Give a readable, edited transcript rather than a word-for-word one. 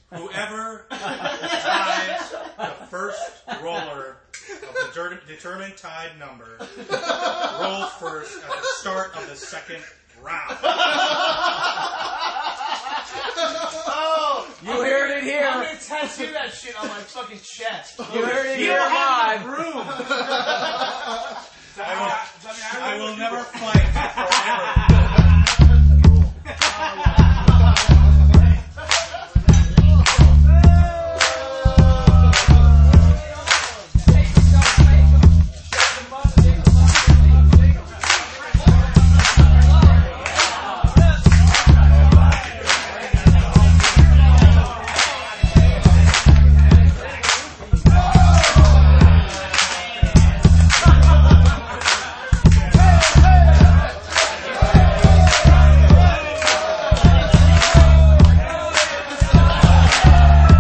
Whoever ties the first roller of the determined tied number rolls first at the start of the second round. Oh! You heard it here. I'm gonna tattoo that shit on my fucking chest. You heard it You here don't have live. any room. I will never fight forever.